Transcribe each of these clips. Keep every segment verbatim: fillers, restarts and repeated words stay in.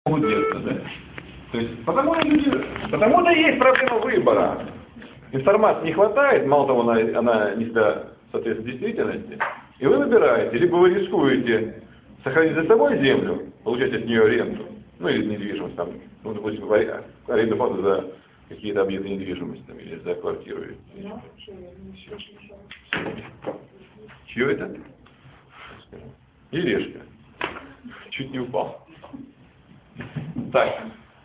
Детство, да? То есть, потому что люди, потому-то и есть проблема выбора. Информации не хватает, мало того, она, она не всегда соответствует действительности. И вы выбираете, либо вы рискуете сохранить за собой землю, получать от нее аренду, ну или недвижимость, там, ну, допустим, аренду плату за какие-то объекты недвижимости, там, или за квартиру. Чье это? Ерешка. Чуть не упал. Так.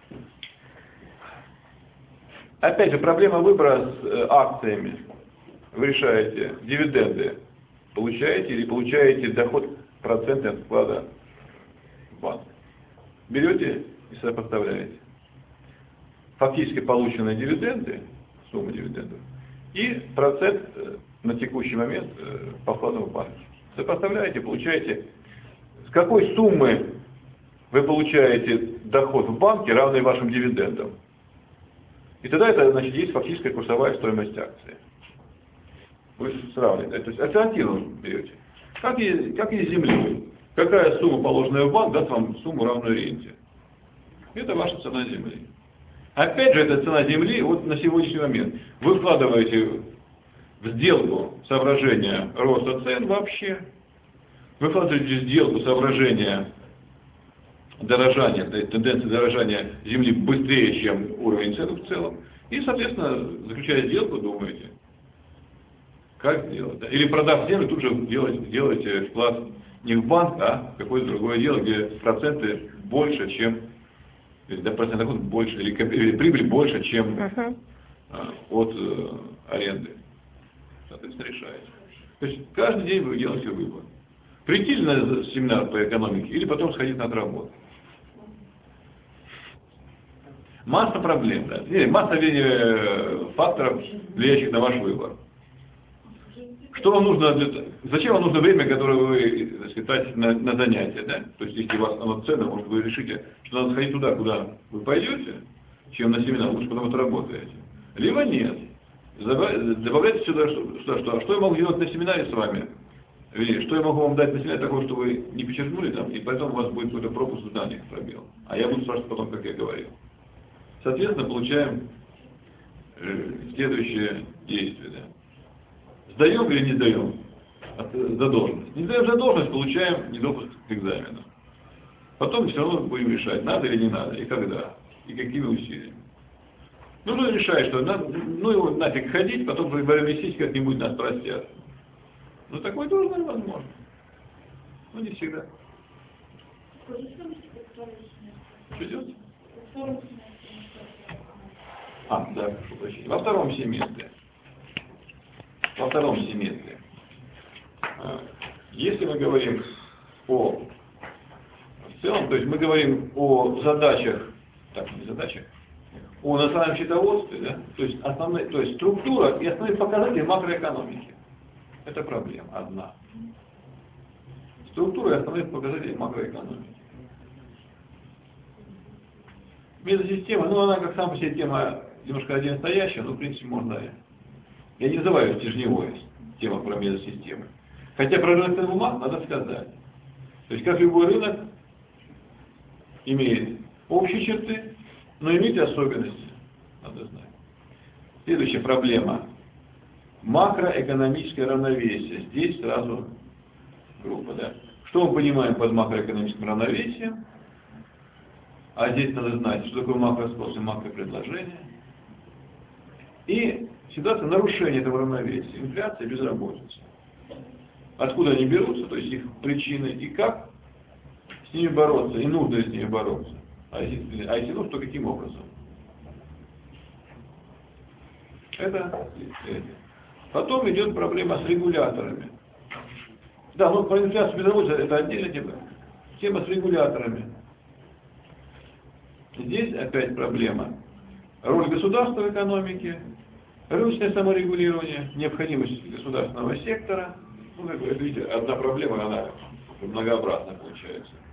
Опять же, проблема выбора с э, акциями. Вы решаете, дивиденды получаете или получаете доход процентный от вклада в банк. Берете и сопоставляете. Фактически полученные дивиденды, сумма дивидендов, и процент э, на текущий момент э, по вкладу в банке. Сопоставляете, получаете, с какой суммы вы получаете доход в банке, равный вашим дивидендам. И тогда это, значит, есть фактическая курсовая стоимость акции. Вы сравниваете. То есть альтернативу берете. Как и, как и с землей. Какая сумма, положенная в банк, даст вам сумму, равную ренте. Это ваша цена земли. Опять же, это цена земли вот на сегодняшний момент. Вы вкладываете в сделку соображения роста цен вообще. Вы вкладываете в сделку соображения дорожания, тенденции дорожания земли быстрее, чем уровень цен в целом. И, соответственно, заключая сделку, думаете, как сделать. Да? Или продав землю, тут же делаете, делаете вклад не в банк, а в какое-то другое дело, где проценты больше, чем, да, процент доход больше, или, или прибыль больше, чем uh-huh. а, от а, аренды. Соответственно, решаете. То есть каждый день вы делаете выбор. Прийти на семинар по экономике или потом сходить на работу. Масса проблем, да? Нет, масса факторов, влияющих на ваш выбор. Что вам нужно для... Зачем вам нужно время, которое вы, так сказать, тратите на, на занятия, да? То есть, если у вас оно ценно, может, вы решите, что надо сходить туда, куда вы пойдете, чем на семинар, лучше потом отработаете. Либо нет. Добавляйте сюда, что, что, что, что я могу делать на семинаре с вами? Или что я могу вам дать на семинаре такого, что вы не подчеркнули там, и поэтому у вас будет какой-то пропуск в знаниях, пробел. А я буду спрашивать потом, как я говорил. Соответственно, получаем следующее действие. Да. Сдаем или не сдаем задолженность? Не сдаем задолженность, получаем недопуск к экзамену. Потом все равно будем решать, надо или не надо, и когда, и какими усилиями. Ну, ну решает, что надо, ну его нафиг ходить, потом во время сессии как-нибудь нас простят. Ну, такое тоже невозможно. Но не всегда. Что делать? А, да, прошу прощения. Во втором семестре. Во втором семестре. Если мы говорим о в целом, то есть мы говорим о задачах, так, не задачах, о национальном счетоводстве, да, то есть основные, то есть структура и основные показатели макроэкономики. Это проблема одна. Структура и основные показатели макроэкономики. Метасистема, ну она как сама по себе тема немножко один стоящая, но в принципе можно. Я не называю стержневой тема про метасистемы. Хотя про рынок ценных бумаг надо сказать. То есть как любой рынок имеет общие черты, но имеет и особенности. Надо знать. Следующая проблема. Макроэкономическое равновесие. Здесь сразу группа, да. Что мы понимаем под макроэкономическим равновесием? А здесь надо знать, что такое макроспрос и макропредложение. И ситуация нарушения этого равновесия. Инфляция, безработица. Откуда они берутся, то есть их причины и как с ними бороться, и нужно ли с ними бороться. А если, а если нужно, то каким образом? Это, это. Потом идет проблема с регуляторами. Да, ну про инфляцию безработицы это отдельная тема. Тема с регуляторами. Здесь опять проблема. Роль государства в экономике, рыночное саморегулирование, необходимость государственного сектора. Ну, как вы видите, одна проблема, она многообразная получается.